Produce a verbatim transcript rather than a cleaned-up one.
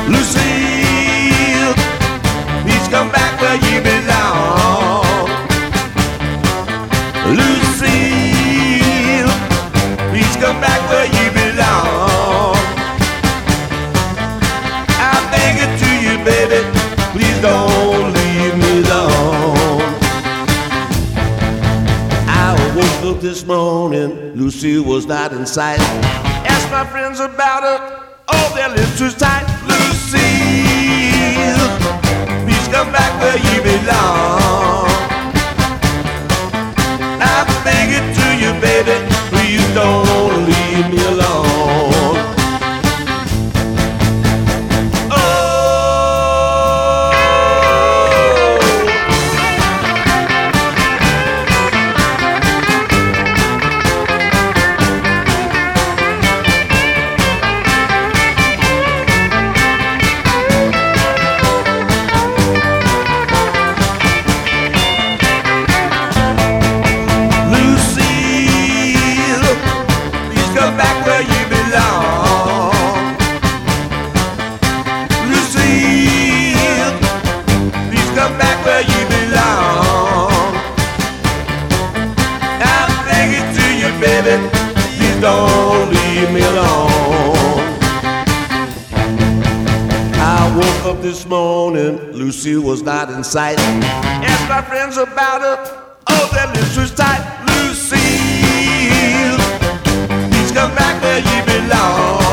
Lucille, please come back where you belong. Lucille, please come back where you belong. I beg it to you, baby, please don't leave me alone. I woke up this morning, Lucille was not in sight. Asked my friends about her, oh, their lips was tight. Lucille, please come back where you belong. I beg it to you, baby, please don't leave me alone. Don't leave me alone. I woke up this morning, Lucille was not in sight. Asked my friends about her, oh, their lips was tight. Lucille, please come back where you belong.